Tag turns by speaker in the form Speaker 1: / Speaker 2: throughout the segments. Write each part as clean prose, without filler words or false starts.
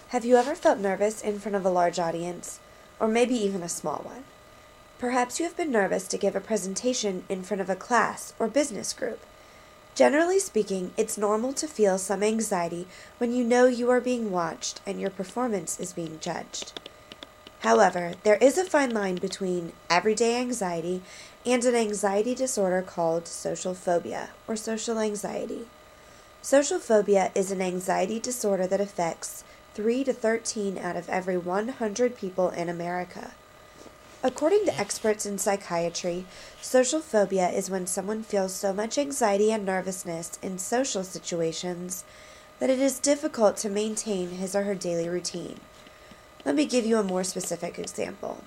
Speaker 1: Have you ever felt nervous in front of a large audience, or maybe even a small one? Perhaps you have been nervous to give a presentation in front of a class or business group. Generally speaking, it's normal to feel some anxiety when you know you are being watched and your performance is being judged. However, there is a fine line between everyday anxiety and an anxiety disorder called social phobia or social anxiety. Social phobia is an anxiety disorder that affects 3 to 13 out of every 100 people in America. According to experts in psychiatry, social phobia is when someone feels so much anxiety and nervousness in social situations that it is difficult to maintain his or her daily routine. Let me give you a more specific example.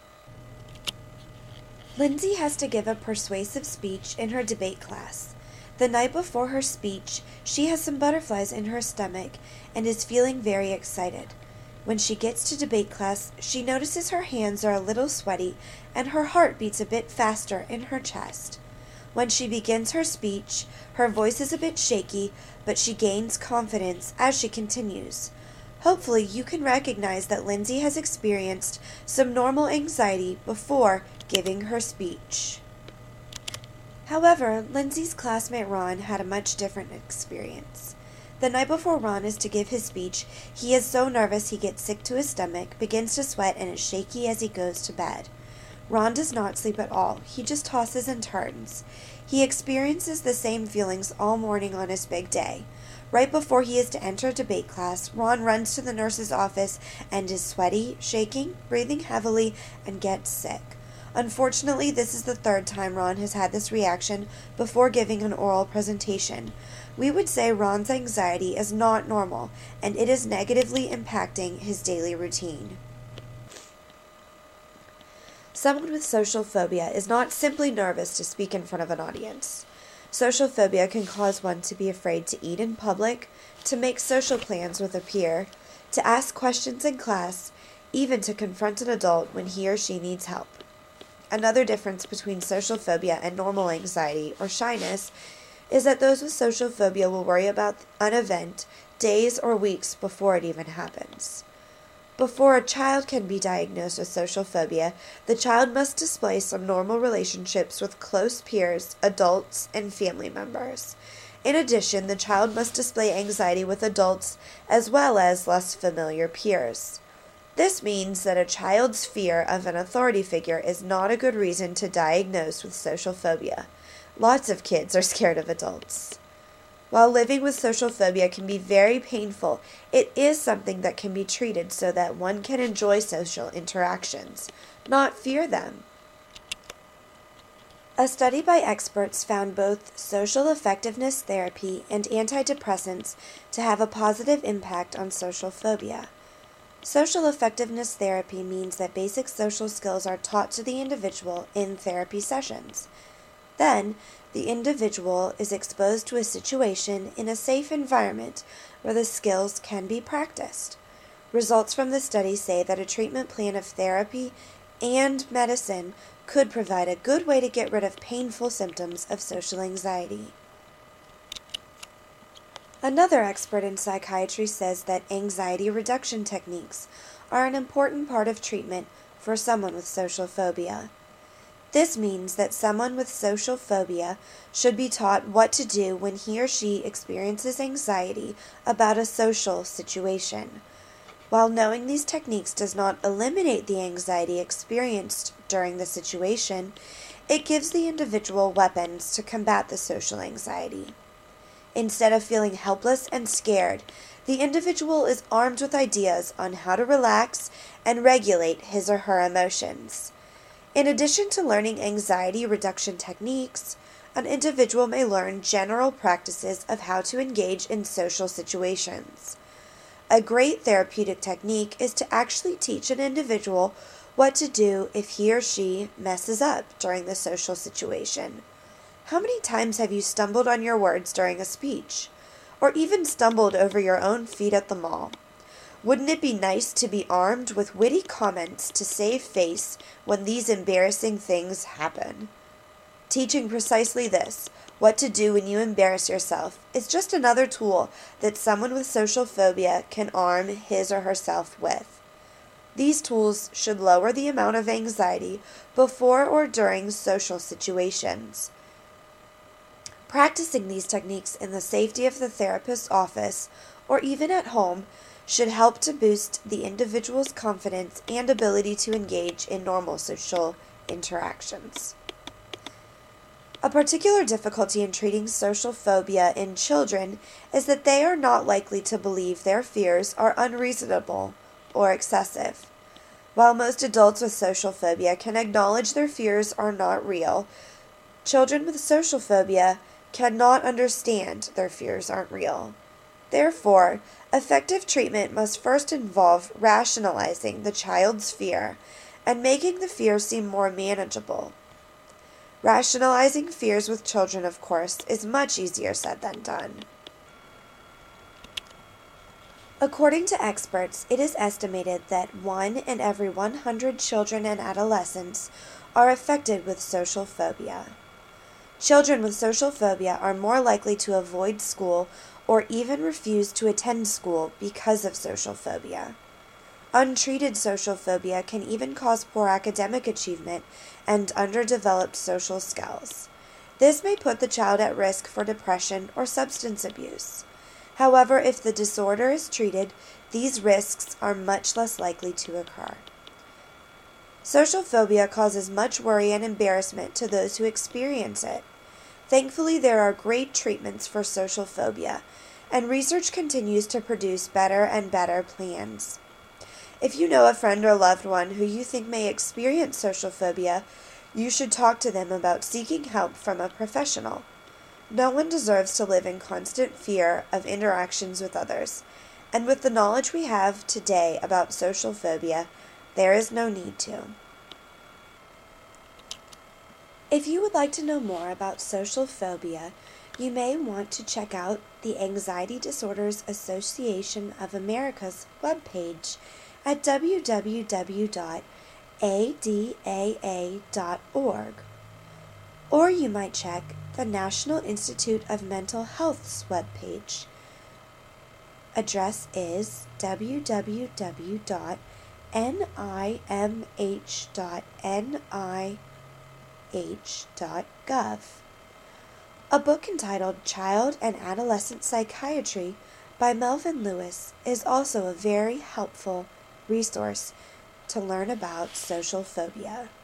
Speaker 1: Lindsay has to give a persuasive speech in her debate class. The night before her speech, she has some butterflies in her stomach and is feeling very excited. When she gets to debate class, she notices her hands are a little sweaty and her heart beats a bit faster in her chest. When she begins her speech, her voice is a bit shaky, but she gains confidence as she continues. Hopefully, you can recognize that Lindsay has experienced some normal anxiety before giving her speech. However, Lindsay's classmate Ron had a much different experience. The night before Ron is to give his speech, he is so nervous he gets sick to his stomach, begins to sweat, and is shaky as he goes to bed. Ron does not sleep at all. He just tosses and turns. He experiences the same feelings all morning on his big day. Right before he is to enter debate class, Ron runs to the nurse's office and is sweaty, shaking, breathing heavily, and gets sick. Unfortunately, this is the third time Ron has had this reaction before giving an oral presentation. We would say Ron's anxiety is not normal, and it is negatively impacting his daily routine. Someone with social phobia is not simply nervous to speak in front of an audience. Social phobia can cause one to be afraid to eat in public, to make social plans with a peer, to ask questions in class, even to confront an adult when he or she needs help. Another difference between social phobia and normal anxiety or shyness is that those with social phobia will worry about an event days or weeks before it even happens. Before a child can be diagnosed with social phobia, the child must display some normal relationships with close peers, adults, and family members. In addition, the child must display anxiety with adults as well as less familiar peers. This means that a child's fear of an authority figure is not a good reason to diagnose with social phobia. Lots of kids are scared of adults. While living with social phobia can be very painful, it is something that can be treated so that one can enjoy social interactions, not fear them. A study by experts found both social effectiveness therapy and antidepressants to have a positive impact on social phobia. Social effectiveness therapy means that basic social skills are taught to the individual in therapy sessions. Then, the individual is exposed to a situation in a safe environment where the skills can be practiced. Results from the study say that a treatment plan of therapy and medicine could provide a good way to get rid of painful symptoms of social anxiety. Another expert in psychiatry says that anxiety reduction techniques are an important part of treatment for someone with social phobia. This means that someone with social phobia should be taught what to do when he or she experiences anxiety about a social situation. While knowing these techniques does not eliminate the anxiety experienced during the situation, it gives the individual weapons to combat the social anxiety. Instead of feeling helpless and scared, the individual is armed with ideas on how to relax and regulate his or her emotions. In addition to learning anxiety reduction techniques, an individual may learn general practices of how to engage in social situations. A great therapeutic technique is to actually teach an individual what to do if he or she messes up during the social situation. How many times have you stumbled on your words during a speech, or even stumbled over your own feet at the mall? Wouldn't it be nice to be armed with witty comments to save face when these embarrassing things happen? Teaching precisely this, what to do when you embarrass yourself, is just another tool that someone with social phobia can arm his or herself with. These tools should lower the amount of anxiety before or during social situations. Practicing these techniques in the safety of the therapist's office or even at home should help to boost the individual's confidence and ability to engage in normal social interactions. A particular difficulty in treating social phobia in children is that they are not likely to believe their fears are unreasonable or excessive. While most adults with social phobia can acknowledge their fears are not real, children with social phobia cannot understand their fears aren't real. Therefore, effective treatment must first involve rationalizing the child's fear and making the fear seem more manageable. Rationalizing fears with children, of course, is much easier said than done. According to experts, it is estimated that 1 in every 100 children and adolescents are affected with social phobia. Children with social phobia are more likely to avoid school or even refuse to attend school because of social phobia. Untreated social phobia can even cause poor academic achievement and underdeveloped social skills. This may put the child at risk for depression or substance abuse. However, if the disorder is treated, these risks are much less likely to occur. Social phobia causes much worry and embarrassment to those who experience it. Thankfully, there are great treatments for social phobia, and research continues to produce better and better plans. If you know a friend or loved one who you think may experience social phobia, you should talk to them about seeking help from a professional. No one deserves to live in constant fear of interactions with others, and with the knowledge we have today about social phobia, there is no need to. If you would like to know more about social phobia, you may want to check out the Anxiety Disorders Association of America's webpage at www.adaa.org, or you might check the National Institute of Mental Health's webpage. Address is www.nimh.nih.gov. A book entitled Child and Adolescent Psychiatry by Melvin Lewis is also a very helpful resource to learn about social phobia.